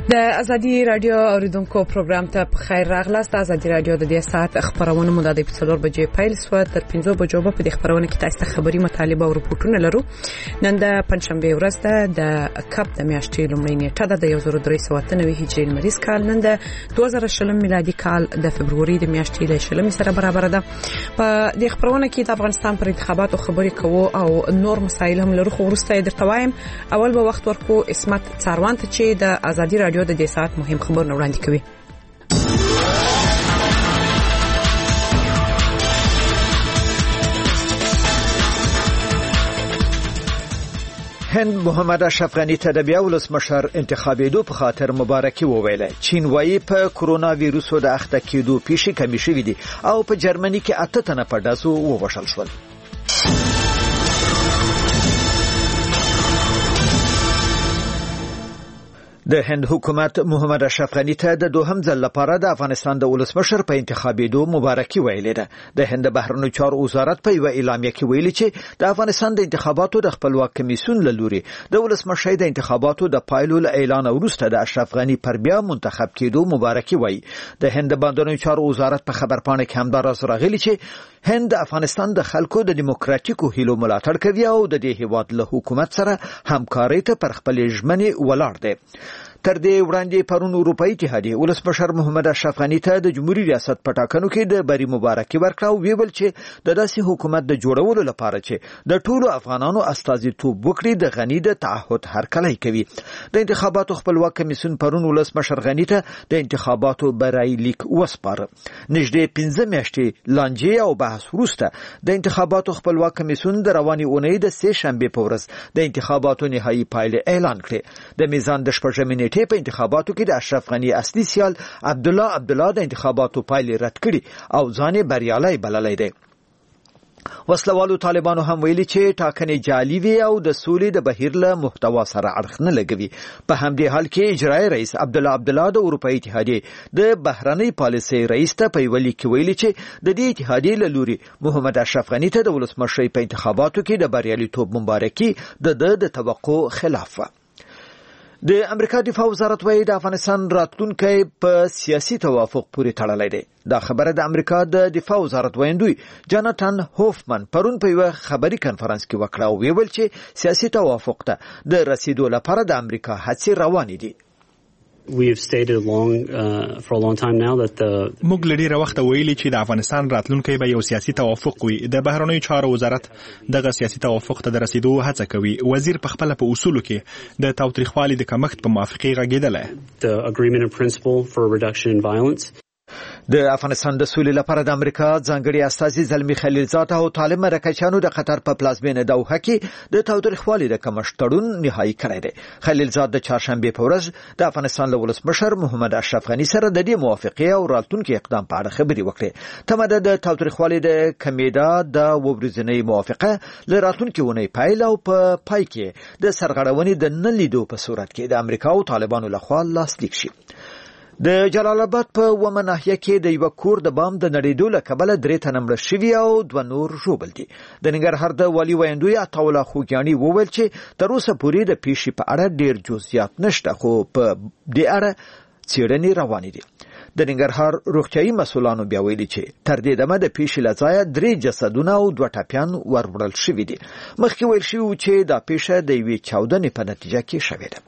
د ازادي رادیو اوریدونکو پروګرام ته خیر راغلاست. ازادي رادیو د دې ساعت خبرونه مو د 4 بجې پیل شو تر 5 بجو په دې خبرونه کې تاسو ته خبري مطالبه او رپورټونه لرو. نن د پنځشنبه ورځ ده د کپ د میاشتې لومړۍ نیټه ده د 1393 هجري لمریز کال. نن د 2020 میلادي کال د فبروري د میاشتې له 20 سره برابر ده. په دې خبرونه کې د افغانستان پر انتخاباتو خبرې کوو او نور مسایل هم لرو. خو ورسته درته وایم اول به وخت ورکو اسمت څاروان ته چې د ازادي رادیو د دې ساعت مهم خبرونه وړاندې کوي. هند محمد اشرف غنی ته د بیا ولسمشر انتخابېدو په خاطر مبارکي وویله. چین وايي په کورونا ویروسو د اخته کېدو پیښې کمې شوې دي او په جرمني کې 8 تنه په ډزو ووژل شول. د هند حکومت محمد اشرف غنی ته د دوهم ځل لپاره د افغانستان د ولسمشر په انتخابېدو مبارکي ویلې ده. د هند بهرنیو چارو وزارت په یو اعلامیه کې ویلي چې د افغانستان د انتخاباتو د خپلواک کمیسیون له لوري د ولسمشر د انتخاباتو د پایلو اعلان وروسته د اشرف غنی پر بیا منتخب کېدو مبارکي وایي. د هند بهرنیو چارو وزارت په خبرپاڼه کې هم دا راغلي چې هند افغانستان د خلکو د دیموکراتیکو هیلو ملاتړ کوي او د دې هیواد له حکومت سره همکاري ته پر خپل ژمنې ولاړ دی. تر دې وړاندې پرون اروپאי اتحادیه ولسمشر محمد اشرف غنی ته د جمهوریت ریاست په ټاکنو کې د بری مبارکي ورکړه او ویل چې د داسې حکومت د جوړولو لپاره چې د ټولو افغانانو استازیتوب وکړي د غنی د تعهد هرکلی کوي. د انتخاباتو خپلواک کمیسیون پرون ولسمشر غنی ته د انتخاباتو برای لیک وسپاره. نږدې 15 میاشتې لانجې او بحث وروسته د انتخاباتو خپلواک کمیسیون د رواني اونۍ د 3 شنبه په ورځ د انتخاباتو نهایی پایلې اعلان کړې. د میزان د شپږمې په انتخاباتو کې د اشرف غنی اصلي سیال عبدالله د انتخاباتو پایلې رد کړي او ځان بریالي بللی دی. وسلوالو طالبانو هم ویلي چې ټاکنې جعلي وي او د سولې د بهیر له محتوا سره اړخ نه لګوي. په همدې حال کې اجرایي رئیس عبدالله د اروپאי اتحادیه د بهرنۍ پالیسۍ رئیس ته په ویلي کې ویلي چې د دې اتحادیې له لوري محمد اشرف غنی ته د ولسمشر په انتخاباتو کې د بریالیتوب مبارکي د توقع خلاف و. د امریکا دفاع وزارت وايي د افغانستان راتلونکي په سیاسي توافق پورې تړلی دی. دا خبره د امریکا د دفاع وزارت ویندوی جاناتان هوفمن پرون په یو خبري کانفرنس کې وکړه او ویل چې سیاسي توافق ته د رسیدو لپاره د امریکا هڅې روانې دي. We have stated for a long time now that موږ لري وخت ویلي چې د افغانستان راتلونکي به یو سیاسي توافق وي. د بهرنیو چارو وزارت دغه سیاسي توافق ته د رسیدو هڅه کوي. وزیر په خپل په اصولو کې د تاوتریخوالي د کمښت په موافقه غږیدل. The agreement in principle for a reduction in violence. د افغانستان د سولې لپاره د امریکا ځانګړي استازي زلمی خلیلزاد او طالب مرکچانو د قطر په پلازمینه دوحه کې د تاوتریخوالي د کمښت تړون نهایی کړی دی. خلیلزاد د چهارشنبه په ورځ د افغانستان له ولسمشر محمد اشرف غنی سره د دې موافقه او راتلونکي اقدام په اړه خبرې وکړې. تمه د تاوتریخوالي د کمیدا د وبرزنۍ موافقه له راتلونکي ونې پایل او په پای کې د سرغړونې د نه لیدو په صورت کې د امریکا او طالبانو لخوا لاسلیک شي. د جلال آباد په ومه ناحیه کې د یو کور د بام د نړیدو له کبله 3 تنه مړه شوي او 2 نور ژوبل دي. د ننګرهار د والي ویندوی عطاالله خوګیاني وویل چې تر اوسه پورې د پیښې په اړه ډیر جزئیات نشته خو په دې اړه څېړنې روانې دي. د ننګرهار روغتيایي مسؤلانو بیا ویلي چې تر دې دمه د پیښې لځای 3 جسدونه او 2 ټاپیان وربړل شوي دي. مخکې ویل شوی چې دا پیښه د یوې چاودنې په نتیجه کې شوې ده.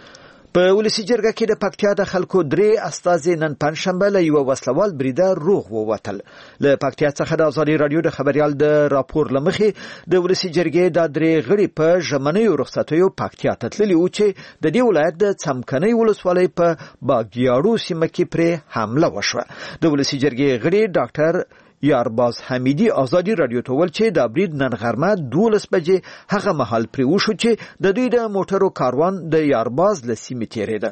په ولسی جرګه کې د پکتیا د خلکو 3 استازي نن پنځشنبه له یو وسلوال بریده روغ ووتل. له پکتیا څخه د ازادي رادیو د خبريال د راپور لمخې د ولسی جرګې د 3 غړي په ژمنیو رخصتیو پکتیا ته تللي و چې د دې ولایت د څمکنۍ ولسوالۍ په باګیاړو سیمه کې پر حمله وشوه. د ولسی جرګې غړي ډاکټر یارباز حمیدی ازادي رادیو ته ول چې د برید نن غرمه 12 بجې هغه محل پرې وشو چې د دوی د موټرو کاروان د یارباز له سیمې تیریده.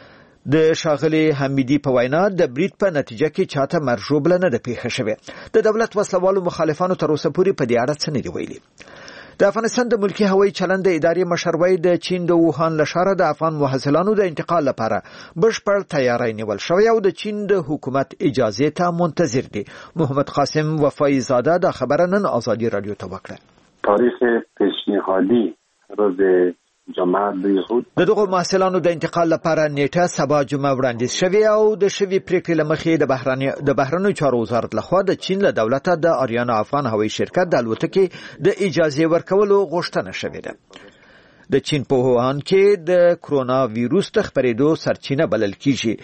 د شاغلي حمیدی په وینا د برید په نتیجه کې چاته مرجوبله نه ده پیښه شوې. د دولت وسلوالو مخالفانو تر اوسه پورې په دې اړه څه نه دی ویلي. د افغانستان د ملکی هوایي چلند ادارې مشروي د چین د ووهان له ښاره د افغان محصلانو د انتقال لپاره بشپړ تیاری نیول شوی او د چین د حکومت اجازه ته منتظر دي. محمد قاسم وفای زاده د خبرنن ازادي رادیو ته وکړه. تاریخ پیشنهادی روز جماعت بيهود دغه محصلانو د انتقال لپاره نیټه سبا جمعه وړاندیز شوې او د شوی پریکړې لمخې د بهرنیو چارو وزارت لخوا د چین له دولته د آریانا افغان هوایي شرکت د الوتکې د اجازه ورکولو غوښتنه شوې ده. د چین په ووهان کې د کرونا ویروس د خپرېدو سرچینه بلل کیږي.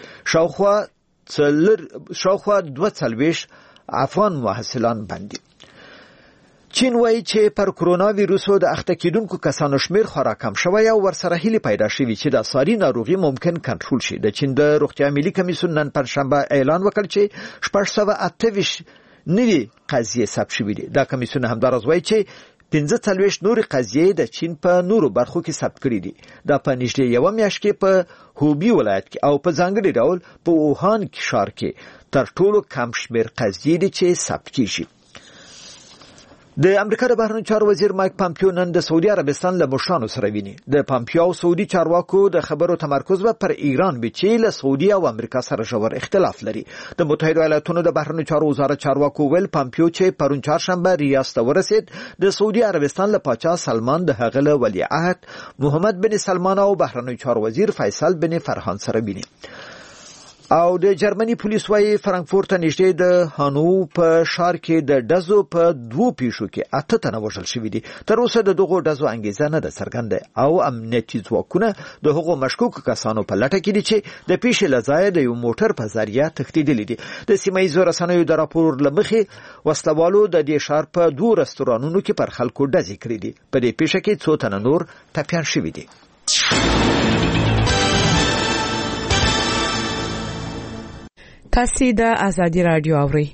شاوخوا 240 افغان محصلان باندې. چین وایي چې پر کرونا ویروسو د اخته کېدونکو کسانو شمیر خورا کم شوی او ورسره هیله پیدا شوی چې د ساري ناروغي ممکن کنټرول شي. د چین د روغتیا ملي کمیسیون نن پنځشنبه اعلان وکړ چې 628 نوي قضیې ثبت شوې دي. دا کمیسیون همدارس وایي چې 45 نورې قضیې د چین په نورو برخو کې ثبت کړې دي. دا په نږدې یو میاشت کې په هوبي ولایت کې او په ځانګړي ډول په ووهان ښار کې تر ټولو کم شمیر قضیې دي چې ثبت کیږي. د امریکا د بهرنیو چارو وزیر مایک پامپیو نن د سعودي عربستان له مشرانو سره ویني. د پامپیو او سعودي چارواکو د خبرو تمرکز به پر ایران وي چې له سعودي او امریکا سره ژور اختلاف لري. د متحده ایالاتونو د بهرنیو چارو وزارت چارواکو ویل پامپیو چې پرون چهارشنبه ریاض ته ورسید د سعودي عربستان له پاچا سلمان د هغه له ولیعهد محمد بن سلمان او بهرنیو چارو وزیر فیصل بن فرحان سره ویني. او د جرمني پولیس وايي فرانکفورت نږدې د هانو په ښار کې د ډزو په 2 پیښو کې 8 تنه وژل شوي دي. تر اوسه د دغو ډزو انګیزه نه ده څرګنده او امنیتي ځواکونه د هغو مشکوکو کسانو په لټه کې دي چې د پیښې له ځایه د یو موټر په ذریعه تښتېدلي دي. د سیمه ییزو رسنیو د راپور له مخې وسلوالو د دې ښار په 2 رستورانونو کې پر خلکو ډزې کړې دي. په دې پیښه کې 2 تنه نور ټپیان شوي دي. تاسو د ازادي رادیو اورئ.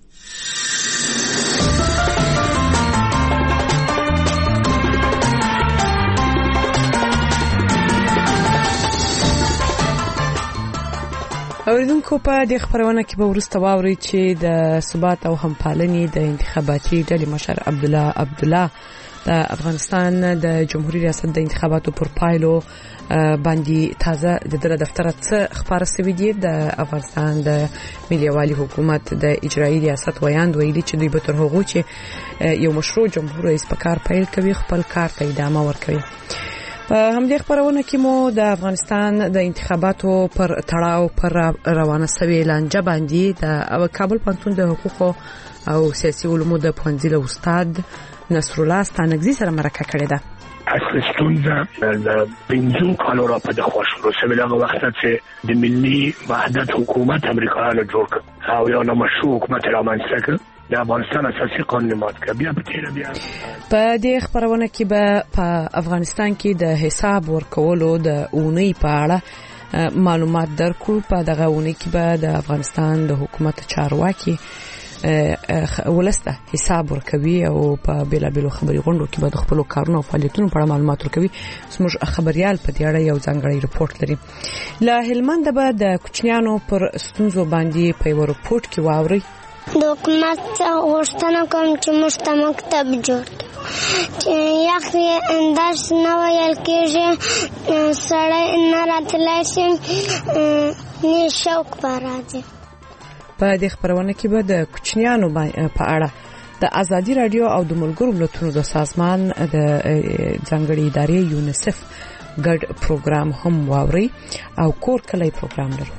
اوریدونکو په دې خبرونه کې به ورسته واوري چې د ثبات او همپالنې د انتخاباتي ډلې مشر عبدالله عبدالله د افغانستان د جمهوریت ریاست د انتخاباتو پر پایلو باندې تازه د دفتر څخه خبر شوی دی. د افغانستان د ملي والي حکومت د اجرایي ریاست ویاند ویلي چې دوی به تر هغه چې یو مشروع جمهور رئیس په کار پیل کوي خپل کار ته ادامه ورکوي. په همدې خبرونه کې مو د افغانستان د انتخاباتو پر تړاو پر روانه سوي لانجه باندې د کابل پوهنتون د حقوق او سیاسي علومو د پوهنځي له استاد نصر الله ستانګزي سره مرکه کړې ده. اصل ستونزه د 15 کالو را په دغه شروع شوه د وخت چې د ملي وحدت حکومت امریکایانو جوړ کړ او یو مشروع حکومت رامنځته کړ. د افغانستان اساسي قانون مات کړ. بیا په دې خبرونه کې به په افغانستان کې د حساب ورکولو د اونۍ په اړه معلومات درکو. په دغه اونۍ کې به د افغانستان د حکومت چارواکي ولسته حساب ورکوي او په بیلابیلو خبري غونډو کې به د خپل کارونو او فعالیتونو په اړه معلومات ورکوي. زموږ خبريال په دې اړه یو ځانګړی رپورت لري. له هلمند به د کوچنیانو پر ستونزو باندې په یو رپورت کې واوري. د حکومت غوښتنه کوم چې موږ ته مکتب جوړ کړي. یخي درس نه ویل کېږي، سړی نه راتلی شي، نه شوق به راځي. په دې خبرونه کې به د کوچنیانو په اړه د ازادي رادیو او د ملګرو ملتونو د سازمان د ځانګړي ادارې یونیسف ګډ پروګرام هم واوري او کور کلی پروګرام لري.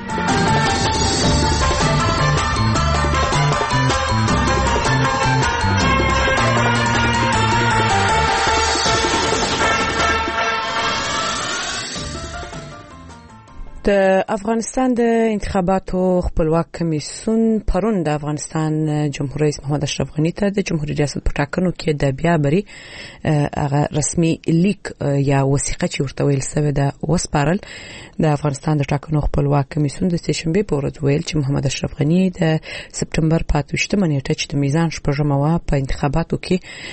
د افغانستان د انتخاباتو خپلواک کمیسیون پرون د افغانستان جمهور رئیس محمد اشرف غنی ته د جمهوریت ریاست په ټاکنو کې د بیا بری هغه رسمي لیک یا وثیقه چې ورته ویل شوی د وسپارل. د افغانستان د ټاکنو خپلواک کمیسیون د سهشنبه په ورځ ویل چې محمد اشرف غنی د سپتمبر 28 نیټه چې د میزان شپږمه په انتخاباتو کې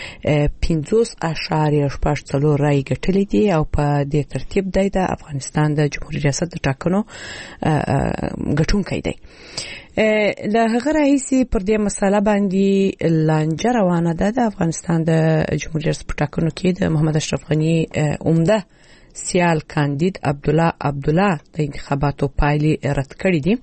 50.4 رای ګټلې دي او په دې ترتیب د افغانستان د جمهوریت ریاست د ټاکنو ګټونکی دی. له هغه راهیسي پر دې مسله باندې لانجه روانه ده. د افغانستان د جمهوریت ریاست په ټاکنو کې د محمد اشرف غنی عمده سیال کاندید عبدالله د انتخاباتو پایلې رد کړې دي.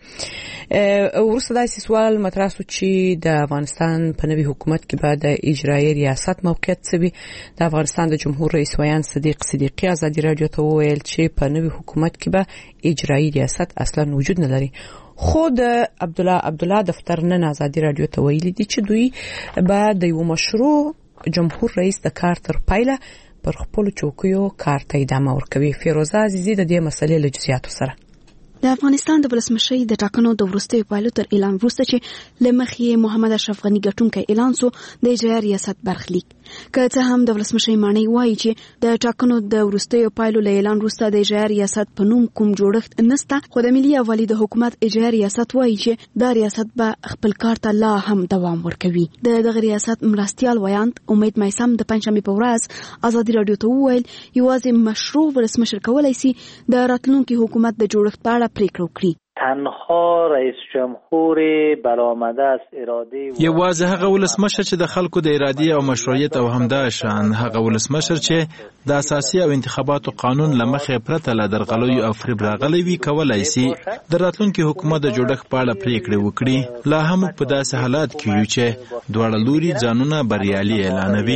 ورسته دا سوال مطرح شو چې د افغانستان په نوي حکومت کې به د اجرایي ریاست موقعیت څه وي. د افغانستان د جمهور رئیس ویان صدیق صدیقی ازادي رادیو ته وویل چې په نوي حکومت کې به اجرایي ریاست اصلا وجود نه لري. خود عبدالله دفتر نن ازادي رادیو ته ویلي دي چې دوی به د یو مشروع جمهور رئیس د کار تر پایله پر خپل چوکیو کار ته ادامه ورکوي. فیروزه عزیزی د دې مسلې له جزئیاتو سره. د افغانستان د ولسمشۍ د ټاکنو د وروستیو پایلو تر اعلان وروسته چې لمخې محمد اشرف غنی ګټونکی اعلان سو د اجرایي ریاست برخلیک. که څه هم د ولسمشۍ معنی وایي چې د ټاکنو د وروستیو پایلو له اعلان وروسته د اجرایي ریاست په نوم کوم جوړښت نشته، خو د ملي یووالي د حکومت اجرایي ریاست وایي چې دا ریاست به خپل کار ته لا هم دوام ورکوي. دغه ریاست مرستیال ویاند امید میثم د پنځشنبه په ورځ ازادي رادیو ته وویل یوازې مشروع ولسمشر کولای شي د راتلونکي حکومت د جوړښت په اړه پریکړه وکړي. تنها رئیس جمهور برآمده از اراده یوازې هغه ولسمشر چې د خلکو د ارادې او مشروعیت او همدا شان هغه ولسمشر چې د اساسي او انتخاباتو قانون لمخې پرته له درغلیو او فریب راغلی وي کولای شي د راتلونکي حکومت د جوړښت په اړه پریکړه وکړي. لا هم په داسې حالات کې یو چې دواړه لوري ځانونه بریالي اعلانوي.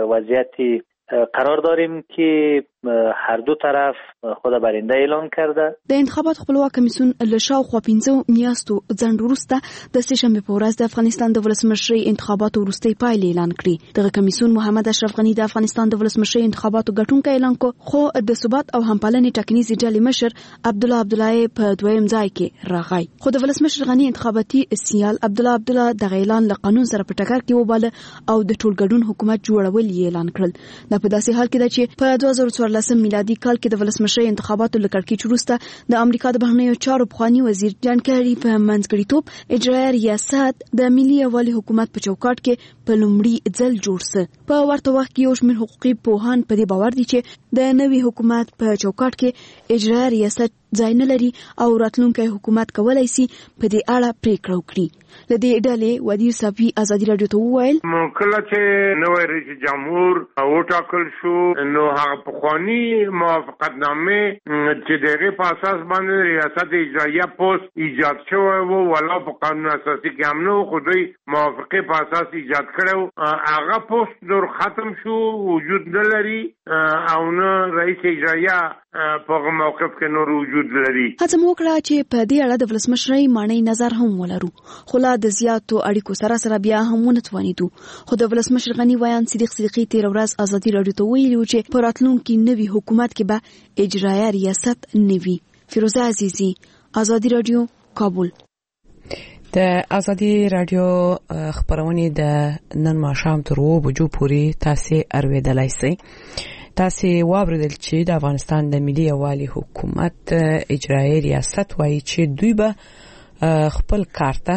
وضعیت قرار داریم که هر دو طرف خود برنده اعلان کرده. د انتخابات خپلواک کمیسیون له شاوخوا 15 میاشتو ځنډ وروسته د سهشنبه په ورځ د افغانستان د ولسمشۍ انتخاباتو وروستۍ پایلې اعلان کړې. دغه کمیسیون محمد اشرف غنی د افغانستان د ولسمشۍ انتخاباتو ګټونکی اعلان کو، خو د ثبات او همپالنې ټاکنیزې ډلې مشر عبدالله په دویم ځای کې راغی. خو د ولسمشر غنی انتخاباتي سیال عبدالله دغه اعلان له قانون سره په ټکر کې وباله او د ټول ګډون حکومت جوړول یې اعلان کړل. دا په داسې حال کې ده چې په 2014 میلادي کال کې د ولسمشۍ انتخاباتو له کړکېچ وروسته د امریکا د بهرنیو چارو پخوانی وزیر جان کری په منځګړیتوب اجرایي ریاست د ملي یووالي حکومت په چوکاټ کې په لومړي ځل جوړ سو. په ورته وخت کې یو شمېر حقوقي پوهان په دې باور دي چې د نوي حکومت په چوکاټ کې اجرایي ریاست ځای نه لري او راتلونکي حکومت کولای شي په دې اړه پریکړه وکړي. لدې ډلې ودیر صافي ازادي رادیو ته وویل کله چې نوی رئیس جمهور وټاکل شو نو هغه پخوانی موافقتنامه چې دغه په اساس باندې ریاست اجراییه پوسټ ایجاد شوی وو ولا په قانون اساسي کې هم نو خو دوی موافقه په اساس ایجاد کړو، هغه پوسټ دور ختم شو، وجود نه لري او نه رئیس اجراییه په موقف کې نور وجود لري. هڅه مو وکړه چې په دې اړه د ولسمشرۍ معنی نظر هم ولرو، خو لا د زیاتو اړیکو سره بیا هم ونتوانیدو. خو د ولسمشر غنی ویان صدیق صدیقی تیر ورځ ازادي رادیو ته ویلي چې په راتلونکي نوي حکومت کې به اجرایي ریاست نوي. فیروزه عزیزی، ازادي رادیو، کابل. د ازادي رادیو خبرونه د نن ماښام تر 2 بجو پورې تاسو اوریدلای شئ. تاسو واوریدل چې د افغانستان د ملي یووالي حکومت اجرایي ریاست وایي چې دوی به خپل کار ته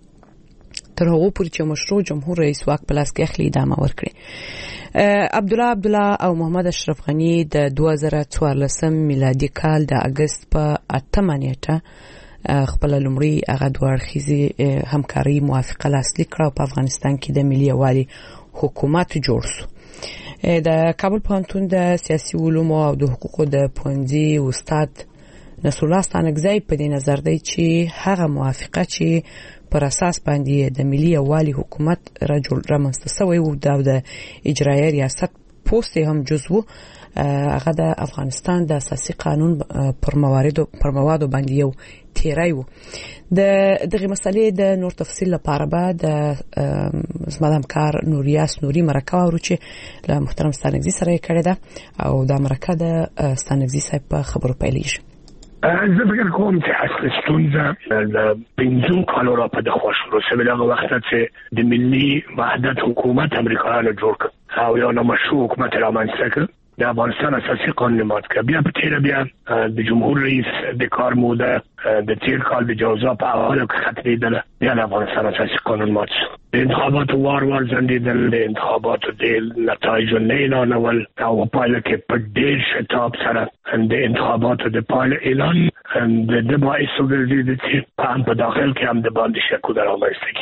تر هغه پورې چې مشروع جمهور رئیس واک په لاس کې اخلي ادامه ورکړي. عبدالله او محمد اشرف غنی د 2014 میلادي کال د اگست په 8 نیټه خپل لومړی هغه دوه اړخیزه همکاري موافقه لاسلیک کړه په افغانستان کې د ملي یووالي حکومت جوړ شو. د کابل پوهنتون د سیاسي علومو او د حقوقو د پوهنځي استاد نصر الله ستانکزی په دې نظر دی چې هغه موافقه چې پر اساس باندې د ملي یووالي حکومت رامنځته شوی و د اجرایي ریاست پوسټ هم جزو هغه د افغانستان د اساسي قانون پر موادو باندې یو تیری و. دغه مسلې د نور تفصیل لپاره به د زما همکار نوریاس نوري مرکه ورو چې له محترم ستانکزی سره کړی ده او د مرکه د ستانکزی صاحب په خبرو پیلېږي. زه فکر کوم چې اصل ستونزه د 15 کالو را په دغه شروع شوه هغه وخت چې د ملي وحدت حکومت امریکایانو جوړ کړ او یو نامشروع حکومت رامنځته کړ. د افغانستان اساسي قانون مات کړ. بیا په تیر بیا د جمهور رئیس د کار موده د تیر کال د جوزا په اواله کې ختمیدله. بیا د افغانستان اساسي قانون مات شو. د انتخاباتو وار ځنډېدل، د انتخاباتو د نتایجو نه اعلانول او پایله کې په ډېر شتاب سره د انتخاباتو د پایله اعلان د باعث وګرځېد چې په داخل کې هم د باندې شکو درامسته کیږي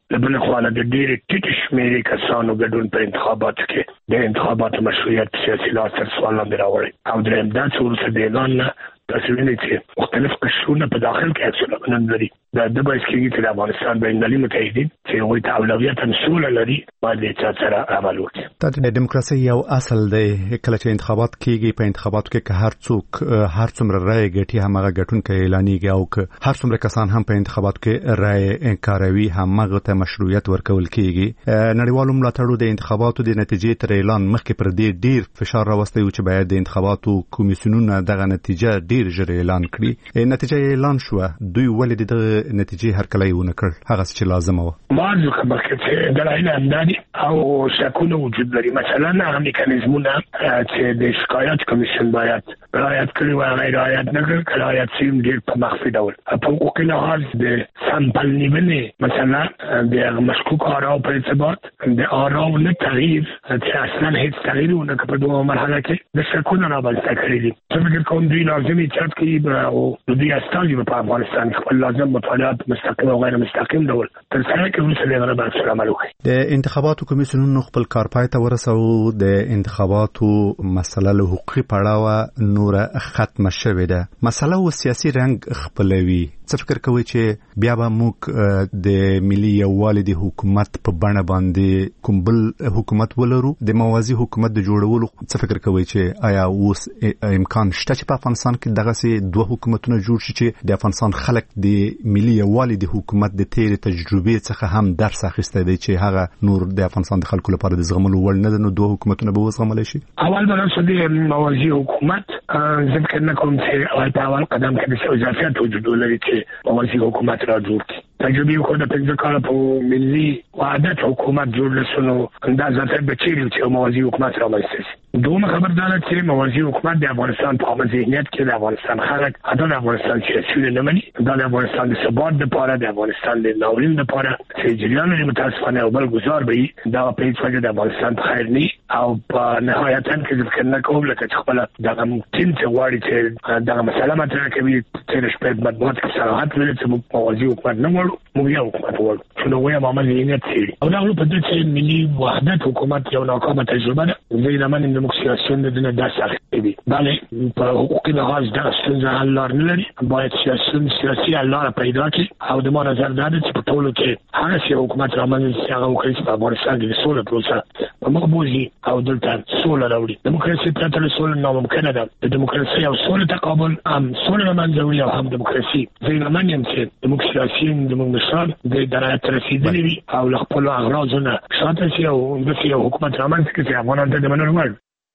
لبل خو د ډېر ټیټ شمېرې کسانو ګډون په انتخاباتو کې د انتخاباتو مشروعیت سیاسي لاس تر سوال لاندې راوړی او درېیم دا چې وروسته د اعلان نه تاسو وینئ چې مختلف قشرونه په داخل کې اکسیون لري د باعث کېږي چې د افغانستان بین المللي متحدین چې هغوی ته اولویت سوله لري باید د چا سره عمل وکړي. د دیموکراسي یو اصل دی کله چې انتخابات کېږي په انتخاباتو کې که هر څوک هر څومره رایې ګټي همغه ګټونکی اعلانېږي او که هر څومره کسان هم په انتخاباتو کې رایې انکاروي همغه ته مشروعیت ورکول کېږي. نړیوالو ملاتړو د انتخاباتو د نتیجې تر اعلان مخکې پر دې ډیر فشار راوستی و چې باید د انتخاباتو کمیسیونونه دغه نتیجه ډیر ژر اعلان کړي. نتیجه اعلان شو دوی ولې د نتیجې هرکلی ونه کړ هغه چې لازم و. بعضو خبرې چې دلایل همداري او شکونه وجود لري. مثلا هغه میکانیزمونه چې د شکایت کمیسیون باید رعایت کړي و هغه رعایت نه کړ. رعایت شوي ډېر په مخفي ډول په حقوقي لحاظ د سامپل نیولې مثلا د مشکوک آراو په ارتباط د آراو نه تغییر چې اصلا هیڅ تغییر ونه کړ په دوه مرحله کې د شکونه رامنځته کړي دي. زه فکر کوم دوی لازم ایجاد کړي او دوی استازي په افغانستان خپل لازم مطالعات مستقیم او غیر مستقیم ډول تر څنګه کې وسله غره باندې عمل وکړي. د انتخاباتو کمیسیونونو خپل کار پای ته ورسو. د انتخاباتو مسله له حقوقي پړاوه نور ختم شوه ده. مسله و سیاسي رنګ خپلوي. څه فکر کوي چې بیا به موږ د ملي یووالي د حکومت په بڼه باندې کوم بل حکومت ولرو د موازی حکومت د جوړولو؟ څه فکر کوي چې آیا اوس امکان شته چې په افغانستان کې دغه سي دوه حکومتونه جوړ شي چې د افغانستان خلک د ملي یووالي د حکومت د تیرې تجربې څخه هم درس اخیسته دي چې هغه نور د افغانستان د خلکو لپاره د زغملو وړ نه ده نو دوه حکومتونه به وزغمل شي؟ اول بلاسه د موازی حکومت ذکر نه کوم چې په اول قدم کې د اضافیت وجود لري چې موازی حکومت را جوړ کړي. تجربه خو د پنځه کال په ملي وحدت حکومت جوړ لسنو اندازه ته بچیږي چې موازی حکومت رامنځته شي. دومره خبردار چې موازی حکومت د افغانستان په عامه ذهنیت کې د افغانستان خلک د افغانستان سیاسي نه مني د افغانستان د ثبات لپاره د افغانستان د ناورین لپاره چې جریان متاسفانه او بل گزار به دا په هیڅ وجه د افغانستان په خیر نه او په نهایت کې ذکر نه کوم لکه چې خپل دغه ممکن چې واړي چې دغه مسله مطرح کوي چې شپږ مطبوعات کې صراحت لري چې موازی حکومت نه وړو موږ یو حکومت وړو چې نو وایم عمل ذهنیت سي او دا په دې چې ملي وحدت حکومت یو ناکامه تجربه ده زه نه منم د سیاسيون د نه داسې اخلي دي بلې په حقوقي لحاظ دا څنګه حل لار نه لري باید سیاسي حل لار پیدا کړي او د ما نظر دا چې په ټولو کې هغه چې حکومت رامنځته شي هغه وکړي په افغانستان کې سوله پروسه په مقبولي او دلته سوله راوړي. دیموکراسي پرته له سوله ناممکنه ده. د دیموکراسي او سوله تقابل هم سوله منځوي او هم دیموکراسي زه نه منم چې دیموکراسي د مشران د درایت رسیدلې وي او له خپل اغراضونه شاته شي او د حکومت رامنځته کړي افغانان ته د منلو وړ.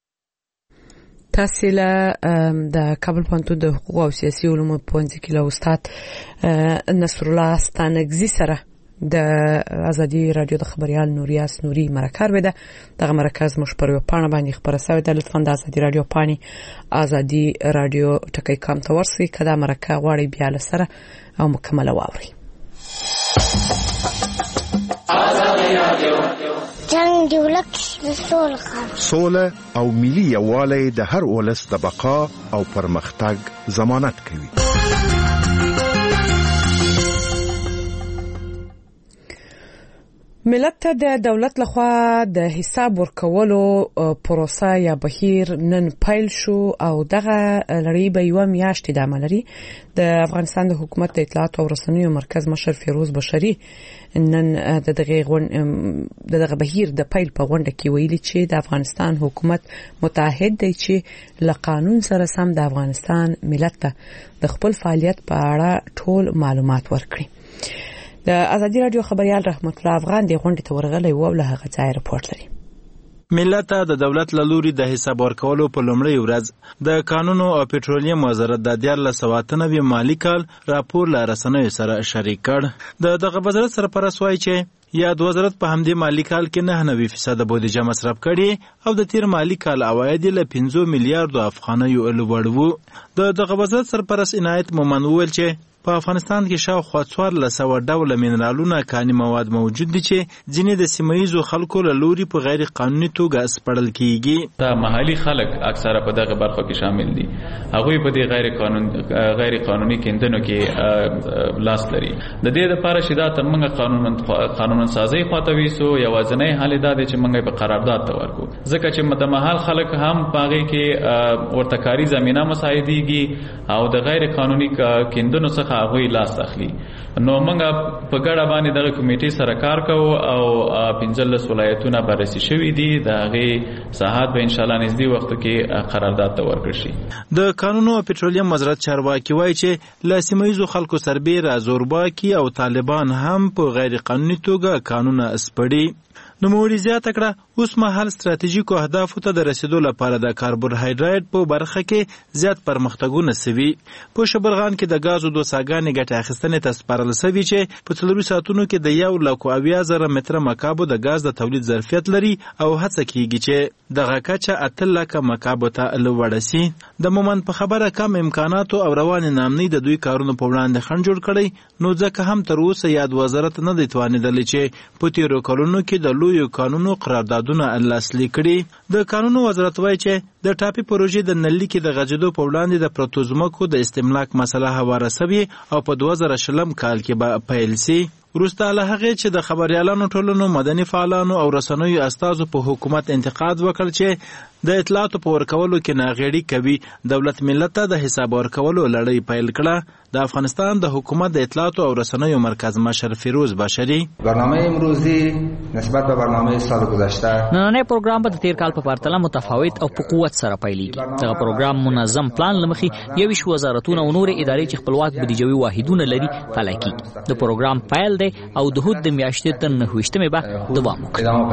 تاسو له د کابل پوهنتون د حقوق او سیاسي علومو پوهنځي کې له استاد نصر الله ستانګزي سره د ازادي رادیو د خبريال نوریاس نوري مرکه وده دغه مرکز مشپره پانه باندې خبره سوي د لطفا د ازادي رادیو پانی ازادي رادیو ټکی کام تورسي کدا مرکه غواړي بیا لسره او مکمل واوري. ازادي رادیو جنگ دولت سوله او ملي یووالی د هر ولس د بقا او پرمختګ ضمانت کوي. ملت ته د دولت لخوا د حساب ورکولو پروسه یا بهیر نن پیل شو او دغه لړۍ به یو میاشت ادامه لري. د افغانستان د حکومت د اطلاعات او رسنیو مرکز مشر فیروز بشری نن دغه بهیر د پیل په غونډه کې ویلي چې د افغانستان حکومت متعهد دی چې له قانون سره سم د افغانستان ملت ته د خپل فعالیت په اړه ټول معلومات ورکړي. د ازادي رادیو خبريال رحمت الله افغان د غونډې ته ورغلی و له هغه ځای رپورټ لري. ملت د دولت له لوري د حساب ورکولو په لومړۍ ورځ د قانونو او پېټرولیم وزارت د 1993 مالی کال راپور له رسنیو سره شریک کړ. دغه وزارت سرپرست وایي چې یاد وزارت په همدې مالی کال کې 9% بودیجه مصرف کړي او د تیر مالی کال عواید له 15 میلیارډ افغانیو لوړ وو. دغه وزارت سرپرست عنایت مومن وویل چې په افغانستان کې شاوخوا 1400 ډوله مینرالونه کاني مواد موجود دي چې ځینې د سیمه‌ییزو خلکو له لوري په غیر قانوني توګه سپړل کیږي. دا محلي خلک اکثره په دغه برخو کې شامل دي. هغوی په دې غیر قانوني کیندنو کې لاس لري. د دې لپاره چې دا تر موږ قانون سازي خواته ویسو یوازینی حل دا دی چې موږ په قرارداد ته ورکو. ځکه چې متمحل خلک هم پاغي کې ورته کاری زمينه مساعديږي او د غیر قانوني کیندنو څخه هغوی لاس اخلي. نو موږ په ګډه باندې دغه کمیټې سره کار کوو او 15 ولایتونه بررسي شوي دي. د هغې ساحات به انشاءالله نږدې وخت کې قرارداد ته ورکړل شي. د قانونو او پټرولیم وزارت چارواکي وایي چې له سیمه‌ییزو خلکو سربېره زورباکي او طالبان هم په غیر قانوني توګه قانونه اسپړي. نوموړي زیاته کړه اوس مهال ستراتیژیکو اهدافو ته د رسیدو لپاره د کاربوهایډریټ په برخه کې زیات پرمختګونه سوي. په شبرغان کې د غازو 2 ساګانې ګټه اخیستنې ته سپارل سوي چې په 4 ساعتونو کې د 1,80,000 متره مکعبو د غاز د تولید ظرفیت لري او هڅه کیږي چې دغه کچه 8 لک مکعبو ته لوړه سي. د مومن په خبره کم امکاناتو او روان نامنۍ د دوی کارونو په وړاندې خنډ جوړ کړی، نو ځکه هم تر اوسه یاد وزارت نه دی توانیدلی چې په تیرو کلونو کې د لویو قانونو قراردادونه لاسلیک کړي. د قانونو وزارت وایي چې د ټاپي پروژې د نلي کې د غځېدو په وړاندې د پرتو ځمکو د استملاک مسله هواره سوي او په 2020 کال کې به پیل سي. وروسته له هغې چې د خبریالانو ټولنو، مدني فعالانو او رسنیو استازو په حکومت انتقاد وکړ چې د اطلاعاتو په ورکولو کې ناغېړي کوي، دولت ملت ته د حساب ورکولو لړۍ پیل کړه. د افغانستان د حکومت د اطلاعاتو او رسنیو مرکز مشر فیروز بشری: برنامه امروزی نسبت به برنامه سال گذشته نننی پروګرام به د تیر کال په پرتله متفاوت او په قوت سره پیلېږي. دغه پروګرام منظم پلان لمخې 21 وزارتونه او نور ادارې چې خپلواک بودیجوي واحدونه لري فعال کیږي. د پروګرام پیل دی او د هود د میاشتې تر 9 به دوام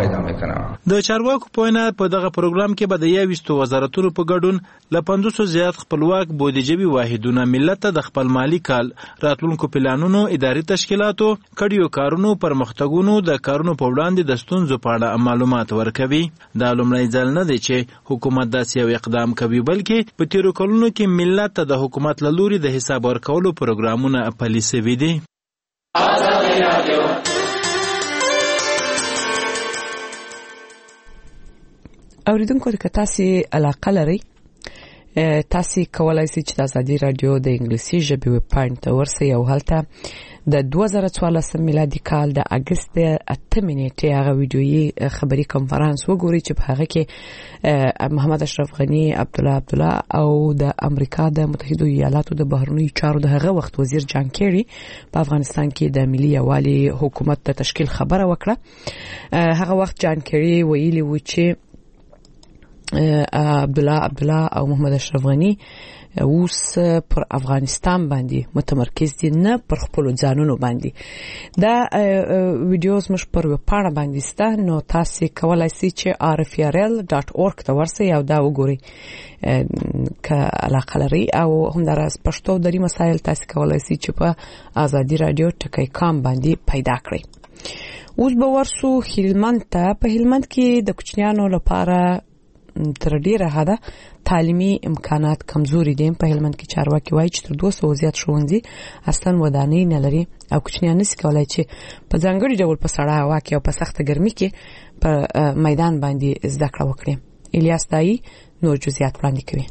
وکړي. د چارواکو په وینا په دغه پروګرام کې به د 21 وزارتونو په ګډون له 500 زیات خپلواک بودیجوي واحدونه ملت ته د خپل مالی کال راتلونکو پلانونو، اداري تشکیلاتو، کډیو کارونو، پرمختګونو، د کارونو په وړاندې د ستونزو په اړه معلومات ورکوي. دا لومړی ځل نه دی چې حکومت داسې یو اقدام کوي، بلکې په تیرو کلونو کې ملت ته د حکومت له لوري د حساب ورکولو پروګرامونه پلي سوي دي. اوریدونکو که تاسو علاقه لرئ تاسو کولای شئ چې د ازادي رادیو د انګلیسي ژبې ویب پاڼې ته ورسئ او هلته د 2014 میلادي کال د اگست 8 نیټې هغه ویډیويي خبري کانفرنس وګورئ چې په هغه کې محمد اشرف غنی، عبدالله او د امریکا د متحده ایالاتو د بهرنیو چارو د هغه وخت وزیر جان کیری په افغانستان کې د ملي یوالي حکومت د تشکیل خبره وکړه. هغه وخت جان کیری ویلي و چې عبدالله او محمد اشرف غنی اوس پر افغانستان باندې متمرکز دي، نه پر خپل ځانونو باندې. دا ویډیوز مش پر وپاڼه باندې سته، نو تاسو کولای شئ چې rfrl.org ته ورسئ او دا وګورئ که علاقه لرئ. او همداراز پښتو دري مسایل تاسو کولای شئ چې په ازادي رادیو ټکی کام باندې پیدا کړئ. اوس به ورسو هلمند ته. په هلمند کې د کوچنیانو لپاره تر ډیره حده تعلیمي امکانات کمزوري دي. په هلمند کې چارواکي وایي چې تر 200 زیات ښوونځي اصلا ودانۍ نه لري او کوچنیان نشي کولای چې په ځانګړي ډول په سړه هوا کې او په سخته ګرمۍ کې په میدان باندې زده کړه وکړي. الیاس دای نور جزئیات وړاندې کوي.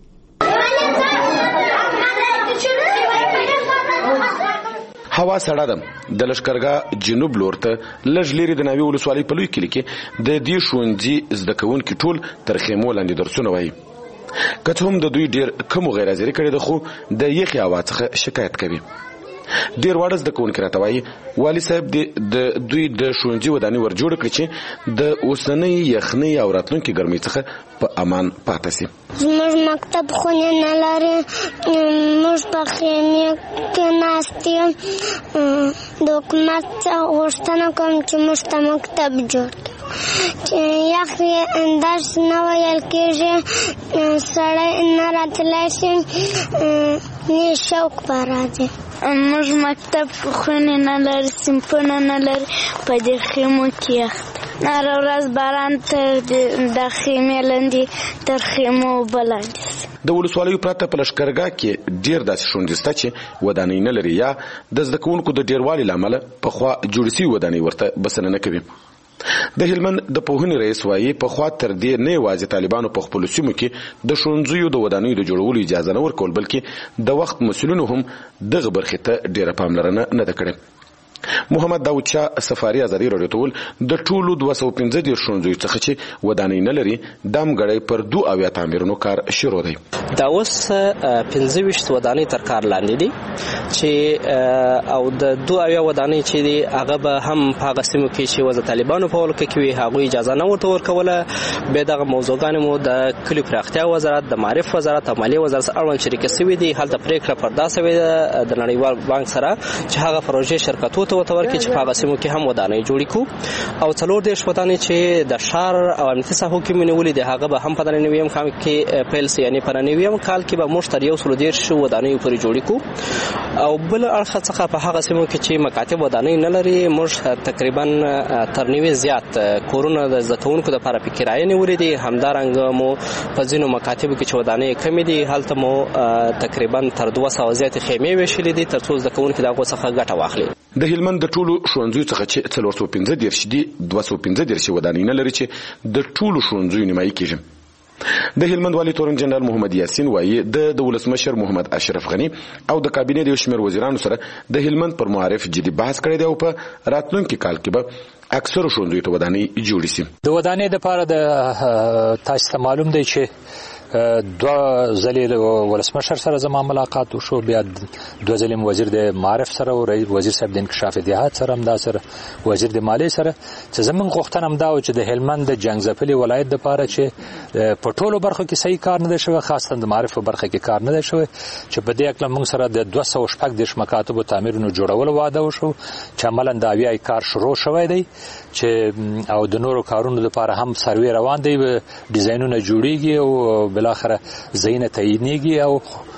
هوا سړه ده. د لشکرګاه جنوب لور ته لږ لري د ناوی ولسوالۍ په لوی کلی کې د دې ښوونځي زده کوونکي ټول تر خیمو لاندې درسونه وایي. که څه هم د دوی ډېر کم غیر حاضري کړې ده، خو د یخې هوا څخه شکایت کوي. ډېر واړه زده کوونکي راته وایي والي صاحب د دوی د ښوونځي ودانۍ ور جوړه کړي چې د اوسنۍ یخنۍ او راتلونکي ګرمۍ څخه په امان پاتې شي. زموږ مکتب خونې نه لري، موږ په خیمې کې ناست یو. د حکومت څخه غوښتنه کوم چې موږ ته مکتب جوړ کړي، چې یخ درس نه ویل کېږي، سړی نه راتلی شي، نه شوق به راځي. موږ مکتب خونې نه لري، صنفونه نه لري، په دې خیمو کې یخ. هر ورځ باران تر د خیمې لاندې تر خیمو بلاندې. د ولسوالیو پرته په لشکرګاه کې ډیر داسې شونډې شته چې ودانۍ نه لري یا د زده کوونکو د ډیروالي له امله پخوا جوړې شوې ودانۍ ورته بسنه نه کوي. د هلمند د پوهنې رئیس وایي پخوا تر دې نه یوازې طالبانو په خپلو سیمو کې د ښوونځیو د ودانیو د جوړولو اجازه نه ورکول بلکې د وخت مسؤلینو هم دغه برخې ته ډیره پاملرنه نه ده کړې. محمد داود شاه سفاری ازادي راډیو ته ول د ټولو 215 ښوونځیو څخه چې ودانۍ نه لري دام غړی پر 2 تعمیرونو کار شروع دی. دا اوس 15 ودانۍ تر کار لاندې دي چې او د 2 ودانۍ چې دي هغه به هم په هغه سیمو کې چې وز طالبانو په ولکه کې هغه اجازه نه ورته ورکوله. به دغه موضوعګان مو د کلی پراختیا وزارت د معرف وزارت او مالیه وزارت اړوند شریک شوي دي. هلته پریکړه پردا شوې ده د نړیوال بانک سره چې هغه پروژې شرکتونو ته ورکړي چې په هغه سیمو کې هم ودانۍ جوړې کو او 4 ودانۍ چې د شهر او امنیتي ساحو کې منولې ده هغه به هم په 99 کال کې پیل سي یعنی په 99 کال کې به مشتری یو 110 ودانۍ پورې جوړې کو او بل اړخ څخه په هغه سیمو کې چې مکاتب ودانۍ نه لري موږ تقریبا تر 90 زیات کورونه د زکونکو د لپاره په کرایه نیولې دي. همدارنګه مو په ځینو مکاتبو کې چې ودانۍ کمې دي هلته مو تقریبا تر 200 زیات خیمې وشلې دي ترڅو زکونکو دغه څخه ګټه واخلي. د هلمند د ټولو ښوونځیو څخه چې 415 دي 215 ودانۍ نه لري چې د ټولو ښوونځیو نیمایي کېږي. د هلمند والي تورن جنرال محمد یاسین وایي د ولسمشر محمد اشرف غنی او د کابینې د شمیر وزیرانو سره د هلمند پر معارف جدي بحث کړی دی او په راتلونکي کال کې به اکثر ښوونځیو ته ودانۍ جوړې شي. د ودانۍ لپاره د تاسو ته معلوم دی چې 2 ځلې د ولسمشر سره زما ملاقات وشو بیا 2 ځلې وزیر د معرف سره او وزیر صاحب د انکشاف دیهات سره هم دا سره وزیر د مالیې سره چې زمون غوښتنه هم دا و چې د هلمند د جنگزپلي ولایت د لپاره چې په ټولو برخو کې صحیح کار نه دی شوی خاصه د معرف په برخه کې کار نه دی شوی چې په دې اکل موږ سره د 214 مکاتب تعمیرونو جوړول وعده وشو چې عملاً دا بیا کار شروع شوی دی چې او د نورو کارونو لپاره هم سروې روان دی ډیزاینونه جوړیږي او بالاخره زینه تعینېږي او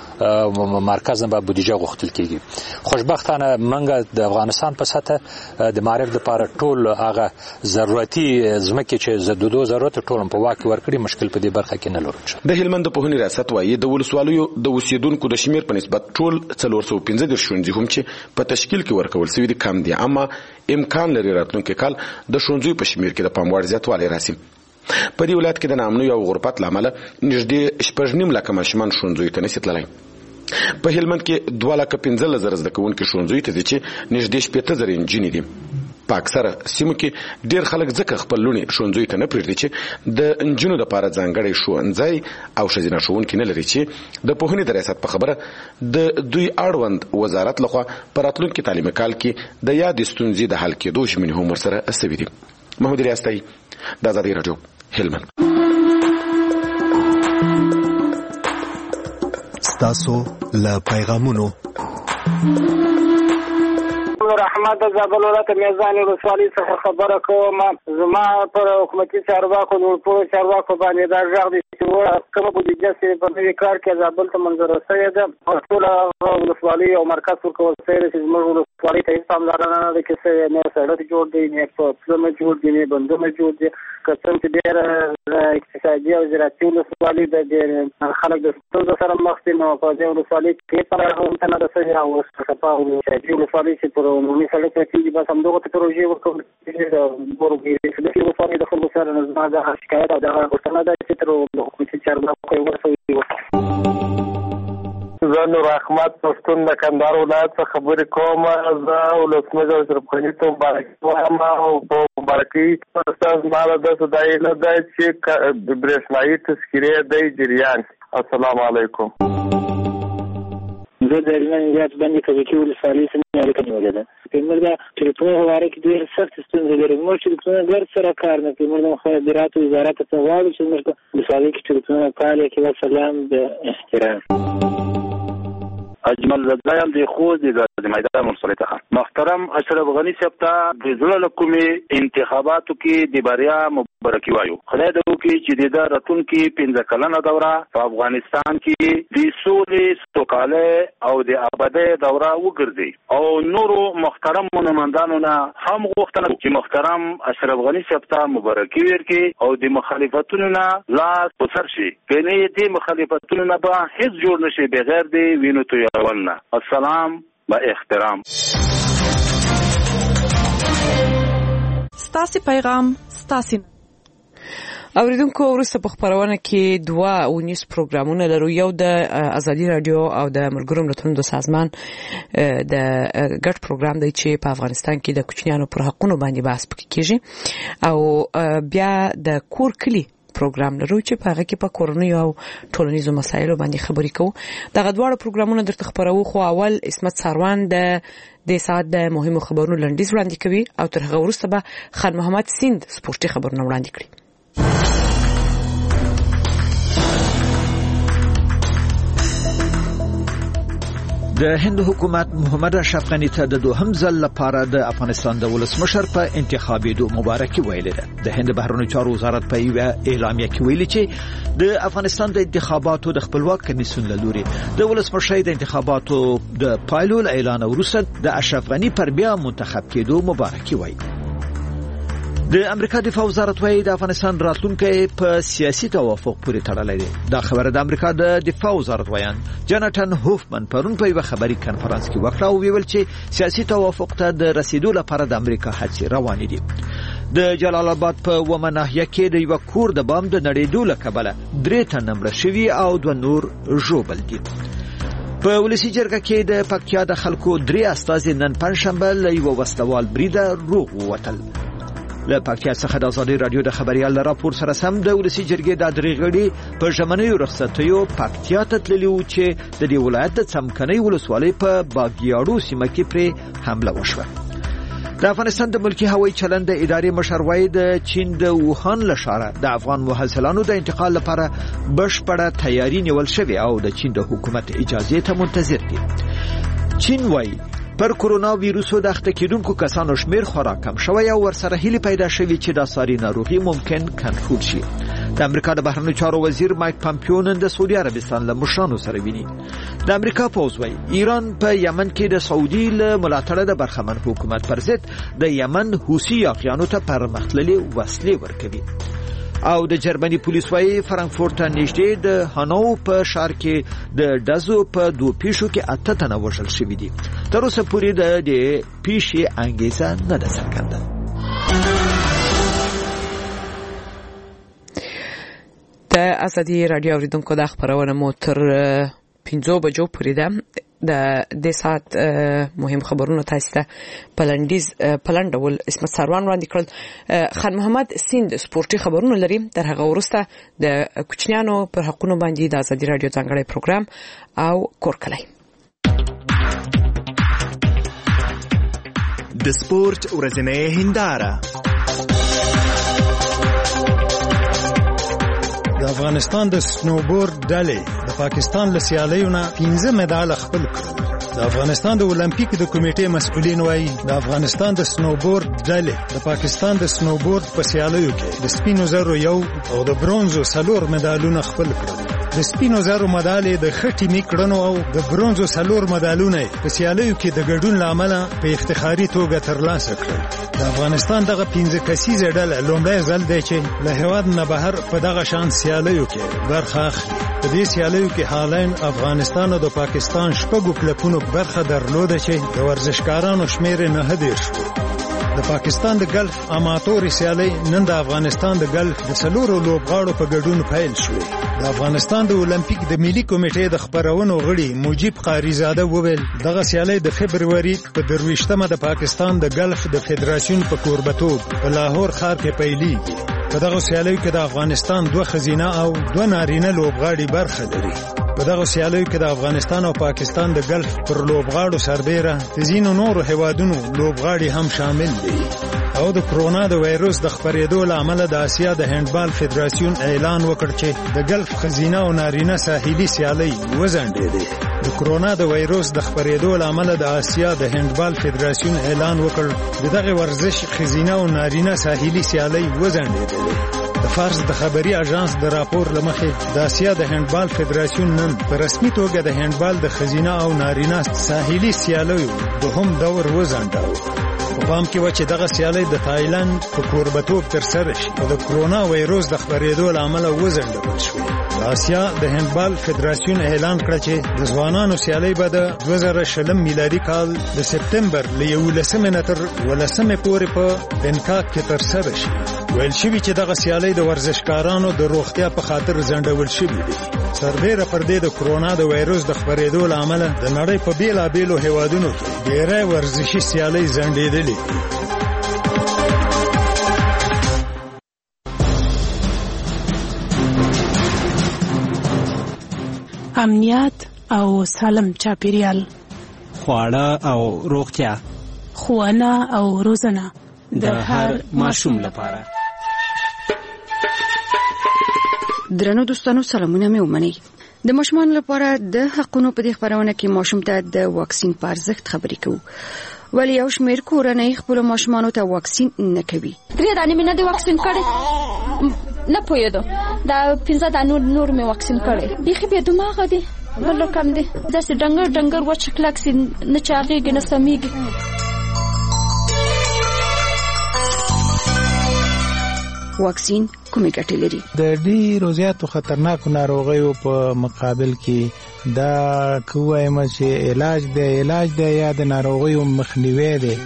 مرکز نه به بودیجه غوښتل کیږي. خوشبختانه منګه د افغانستان په سطح د معرف لپاره ټول هغه ضرورتي ځمکې چې زدودو ضرورت ټول په واقع ورکړي مشکل په دې برخه کې نه لري. د هلمند په هنري ریاست وایي د ولسوالیو د اوسیدونکو د شمیر په نسبت ټول 415 ښوونځي هم چې په تشکیل کې ورکول شوی دي کم دي اما امکان لري راتلونکي کال د ښوونځي په شمیر کې د پاموړ زیاتوالی راسي. په دې ولایت کې د نامنو او غربت لامل نږدې 8.5 لک ماشومان ښوونځي ته نشي تللی. په هلمند کې 2,15,000 زده کوونکي ښوونځي ته دي چې نږدې 80,000 انجینې دي. په اکثره سیمو کې ډیر خلک ځکه خپل لونی ښوونځي ته نه پریږدي چې د انجینو لپاره ځانګړی ښوونځی او ښځینه ښوونکي نه لري چې د پوهنې د ریاست په خبره د دوی اړوند وزارت لخوا په راتلونکي تعلیمي کال کې د یادې ستونزې د حل کېدو ژمنې هم ورسره شوي دي. محمود ریاستي د ازادي راډیو هلمند. ستاسو له پیغامونو رحمت زابل ولایت میزان ولسوالۍ څخه خبره کوم. زما پر حکومتي چارواکو نورپور چارواکو باندې دا غږ دی چې کومه بودیجه چې په دې کار کې زابل ته منظور شوې ده ټول ولسوالۍ او مرکز ورکول شوی دی چې زموږ ولسوالۍ ته هیڅ پاملرنه نه ده کې نه سړک جوړ دی نه پلونه جوړ دي نه بندونه جوړ دي که څنګه چې ډېر اقتصادي او زراعتي ولسوالۍ د خلک د ستونزو سره مخ دي نو په دې ولسوالۍ کې پرمختګ نه ده شوی او څه په ولسوالۍ چې پر عمومي سړک کې بس همدغه پروژې ورکول کېږي د ورګي د ولسوالۍ د خلکو سره نظم د شکایت او د غوښتنه ده چې تر حکومتي چارواکو ورسوي. زه نور احمد پښتون د کندهار ولایت څخه خبرې کوم. زه ولسمشر اشرف غني ته مبارکي وایم او په مبارکۍ ستاسو ماله داسې دا علت دی چې د برېښنایي تذکرې دی جریان. السلام علیکم. زه د هلمند ولایت بندي کبکي ولسوالۍ څخه اړیکه نیولې ده. زموږ د ټلیفون هواره کې ډېرې سختې ستونزې لري. موږ ټلیفونونه ګرد سره کار نه کوي. موږ د مخابراتو وزارت ته غواړو چې موږ په ولسوالۍ کې ټلیفونونه فعال کړي. وسلام د احترام. اجمل زدایم د خوځ د میدان ولسوالۍ څخه محترم اشرف غني صاحب ته د زړه له کومې انتخاباتو کې د بریا برکی وایو. خدای دې وکړي چې د راتلونکي 15 کلنه دوره په افغانستان کې د سولې سوکاله او د آبادی دوره وګرځي او نورو محترم نمائندانو نه هم غوښتنه چې محترم اشرف غنی صاحب ته مبارکي ورکړي او د مخالفتونو نه لاس په سر شي. کني دې مخالفتونو نه به هیڅ جوړ نشي بغیر د وینو تویول نه. السلام با احترام. ستاسو پیغام ستاسو اوریدونکو ورسته په خبرونه کې دوه ونیس پروګرامونه لرو. یو د ازادي رادیو او د ملګرو ملتونو د سازمان د ګډ پروګرام دی چې په افغانستان کې د کوچنیانو پر حقوقو باندې بحث کیږي او بیا د کور کلی پروګرام لرو چې په هغه کې په کورونی او ټولنیزو مسایلو باندې خبرې کوو. دغه دواړه پروګرامونه درته خبرو. خو اول اسمت ساروان د ساعت د مهمو خبرونو لنډیز وړاندې کوي او تر هغه وروسته به خان محمد سیند سپورتي خبرونه وړاندې کړي. د هند حکومت محمد اشرف غنی ته د دوهم ځل لپاره د افغانستان د ولسمشر په انتخابېدو مبارکي ویلې ده. د هند بهرنیو چارو وزارت په یو اعلامیه کې ویلي چې د افغانستان د انتخاباتو د خپلواک کمیسیون له لوري د ولسمشر د انتخاباتو د پایلو اعلان وروسته د اشرف غنی پر بیا منتخب کېدو مبارکي وایي. د امریکا دفاع وزارت وايي د افغانستان راتلونکي په سیاسي توافق پورې تړلی دی. دا خبره د امریکا د دفاع وزارت وایان جاناتن هوفمن پرون په یو خبري کانفرنس کې وکړه او ویل چې سیاسي توافق ته د رسیدو لپاره د امریکا هڅې روانې دي. د جلال آباد په ومناهیه کې د یو کور د بام د نړیدو لکبله 3 تنه مړه شوي او 2 نور ژوبل دي. په ولسی جرګه کې د پکتیا د خلکو 3 استازي نن پنځشنبه له یو وسلوال بریده روغ ووتل. له پکتیا څخه د ازادي رادیو د خبريال راپور سره سم د ولسی جرګې د درېغړي په ژمنیو رخصتیو پکتیا ته تللی و چې د دې ولایت د څمکنۍ ولسوالۍ په باګیاړو سیمه کې پر حمله وشوه. د افغانستان د ملکی هوایي چلند د ادارې مشروعي د چین د ووهان له ښاره د افغان محصلانو د انتقال لپاره بشپړه تیاری نیول شوې او د چین د حکومت اجازه ته منتظر دي. چین وايي پر کورونا ویروسو د اخته کېدونکو کسانو شمیر خورا کم شوی او ورسره هیله پیدا شوی چې د ساري ناروغي ممکن کنټرول شي. د امریکا د بهرنیو چارو وزیر مایک پامپیو نن د سعودي عربستان له مشرانو سره ویني. د امریکا پوز وايي ایران په یمن کې د سعودي له ملاتړه د برخمن حکومت پر ضد د یمن حوثي یاغیانو ته پرمختللي وسلې ورکوي. او د جرمني پولیس وايي فرانکفورت نږدې د هانو په ښار کې د ډزو په 2 پیښو کې 8 تنه وژل شوي دي. تر اوسه پورې د دې پیښې انګیزه نه ده څرګنده. د ازادي رادیو اوریدونکو د خبرونه مو تر 15 بجو پورې ده. د ساعت مهم خبرونه تاسو ته پلنډول اسمت ساروان وړاندې کړل. خان محمد سیند سپورتي خبرونه لري. تر هغه وروسته د کوچنیانو پر حقوقو باندې د ازادي رادیو ځانګړی پروګرام او کورکلای. د سپورت ورځنۍ هنداره. د افغانستان د سنوبورډ ډلې د پاکستان له سیالیو نه 15 مډال خپل کړل. د افغانستان د اولمپیک د کمیټې مسؤلین وایي د افغانستان د سنوبورډ ډلې د پاکستان د سنوبورډ په سیالیو کې د سپینو زرو 1 او د برونزو 4 مډالونه خپل کړل. د سپینو زرو مډال د خټي میکړنو او د برونزو 4 مډالونه په سیالیو کې د ګډون لامل په افتخاري توګه ترلاسه کړل. د افغانستان دغه 15 کسیزه ډله لومړی ځل دی چې له هیواد نه بهر په دغه شان سیالیو کې برخه اخلي. په دې سیالیو کې حالین افغانستان او د پاکستان شپږو کلپونو برخه درلوده چې د ورزشکارانو شمیر نه هدیر شو. د پاکستان د ګلف اماتور سیالي نن د افغانستان د ګلف د 4 لوبغاړو په ګډون پیل شوې. د افغانستان د اولمپیک د ملي کمیټې د خبرونو غړي مجيب قاریزاده وویل دغه سیالي د فبرवरी په 23مه د پاکستان د ګلف د فدراسیون په کوربتوب په لاهور ښار کې پیلېږي. په دغه سیالیو کې د افغانستان 2 ښځینه او 2 نارینه لوبغاړي برخه لري. په دغه سیالیو کې د افغانستان او پاکستان د ګلف پر لوبغاړو سربېره د ځینو نورو هیوادونو لوبغاړي هم شامل دي. او د کرونا د وایروس د خپرېدو لامل د آسیا د هندبال فدراسیون اعلان وکړ چې د ګلف خزینه او نارینه ساحلي سیالي وځنډېده. د کرونا د وایروس د خپرېدو لامل د آسیا د هندبال فدراسیون اعلان وکړ چې دغه ورزش خزینه او نارینه ساحلي سیالي وځنډېده. د فارس د خبري اژانس د راپور لمخې د آسیا د هندبال فدراسیون نن په رسمي توګه د هندبال د خزینه او نارینه ساحلي سیالیو دوهم دور وځنډاوه. په پام کې و چې دغه سیالي د تایلند په کوربتوب ترسره شي او د کرونا وایروس د خپرېدو لامل وځنډول شوې. د آسیا د هندبال فدراسیون اعلان کړ چې د ځوانانو سیالي به د 2020 میلادي کال د سپتمبر له 11 نه تر 12 پورې په بنکاک کې ترسره شي. ویل شوی چې دغه سیالي د ورزشکارانو د روغتیا په خاطر ځنډول شوې دي. سربېره پر دې د کرونا د وایروس د خپرېدو لامل د نړۍ په بیلابېلو هیوادونو کې ډېرې ورزشي سیالۍ ځنډېدلې. امنیت او سالم چاپیریال، خواړه او روغتیا، ښوونه او روزنه د هر ماشوم لپاره. درنو دوستانو سلامونه مې ومنئ. د ماشومان لپاره د حقونو په دې خبرونه کې ماشوم ته د واکسین په ارزښت خبرې کوو. ولی یو شمېر کورنۍ خپل ماشومانو ته واکسین نه کوي. 3 دانې مې نه دی واکسین کړی، نه پوهېدو. دا 15 دانې نور مې واکسین کړی. بیخي بې دماغه دی، بل رقم دی. داسې ډنګر وچ کلک سي، نه چاغېږي نه سمیږي. واکسین کومې ګټې لري؟ د ډېرو زیاتو خطرناکو ناروغیو په مقابل کې دا کووایم چې علاج دی یا د ناروغیو مخنیوی دی.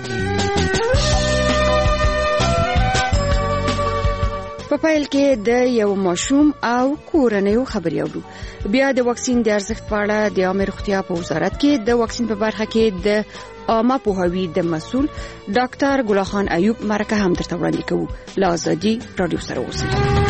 په پیل کې د یو ماشوم او کورنیو خبرې اورو. بیا د واکسین د ارزښت په اړه د عامه روغتیا په وزارت کې د واکسین په برخه کې د عامه پوهاوي د مسؤل ډاکټر ګل خان ایوب مرکه هم درته وړاندې کوو. لا ازادي رادیو سره اوسئ.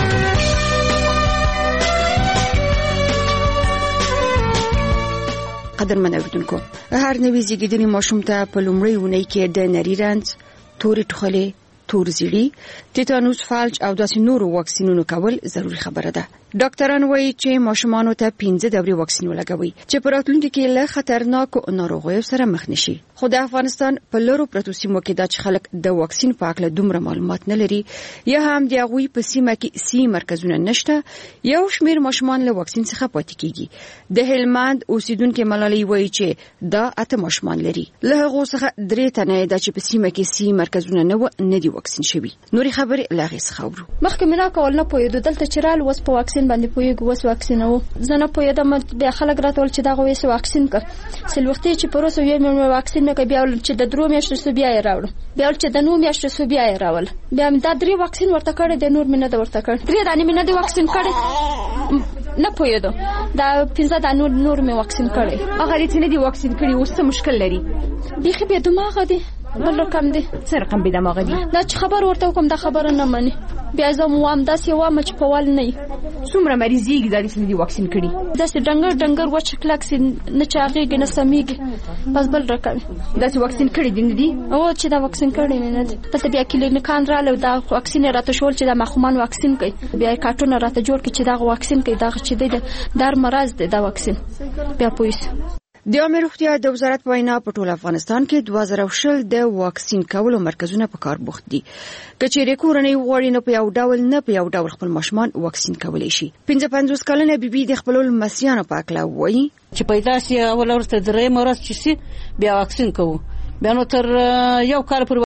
قدرمن اوریدونکو، هر نوي زیږیدلي ماشوم ته په لومړۍ اونۍ کې د نري رنځ، تورې ټوخلې، تور زیړی، تیتانوس، فالج او داسې نورو واکسینونو کول ضروري خبره ده. ډاکټران وایي چې ماشومانو ته 15 دورې واکسین ولګوي چې په راتلونکي کې له خطرناکو ناروغیو سره مخ نشي. خو د افغانستان په لورو پرتو سیمو کې دا چې خلک د واکسین په اړه دومره معلومات نه لري، یا هم د هغوی په سیمه کې سي مرکزونه نشته، یو شمېر ماشومان له واکسین څخه پاتې کیږي. د هلمند اوسیدونکو ملالۍ وایي چې دا 8 ماشومان لري، له هغو څخه 3 تنه د چې په سیمه کې سي مرکزونه نه دي واکسین شوي. نوري خبرې لاغې څخه اورو. مخکې مې نه کول، نه پوهېدو. دلته چې رال وس په واکسین باندې پوهېږو، وس واکسین وو. زه نه پوهېدم، بیا خلک راته ویل چې دغه ویس واکسین که سلوختي چې پروسه ویل مې واکسین مې که بیا چې د 3 میاشتو سو بیا یې راوړم، بیا چې د 9 میاشتو سو بیا یې راول، بیا دا 3 واکسین ورته کړی، د نور مې نه ورته کړ. 3 دانې مې نه دی واکسین کړی، نه پوهېدو. دا 15 دانې نور مې واکسین کړی. هغه دې نه دی واکسین کړی، اوس څه مشکل لري؟ بیخي بې دماغه دی، بل رقم دی. څه رقم بې دماغه دی؟ دا چې خبر ورته کوم دا خبره نه مني، بیا زه وام داسې وام چې په وال نه. څومره مریضیږي دا دې نه دی واکسین کړی؟ داسې ډنګر وچ کلک سي، نه چاغېږي نه سمیږي، بس بل رقم. داسې واکسین کړی دی نه دی؟ او چې دا واکسین کړی نه دی. دلته بیا کلینیکان رااله، دا واکسین راته شول چې دا مخومان واکسین کوي، بیا کارتونه راته جوړ کړي چې دا واکسین کوي، دا چې دی در مرز دی دا واکسین. بیا پولیس د عامه روغتیا د وزارت وینا په ټول افغانستان کې 2020 د واکسین کولو مرکزونه په کار بوخت دي. کچېرې کورنۍ غواړي نه په یو ډول خپل ماشومان واکسین کولی شي. 55 کلنه بیبي د خپل لمسیانو په اړه وایي چې پیدا سي اول ورته درې مرز چې سي بیا واکسین کوو، بیا نو تر یو کال پر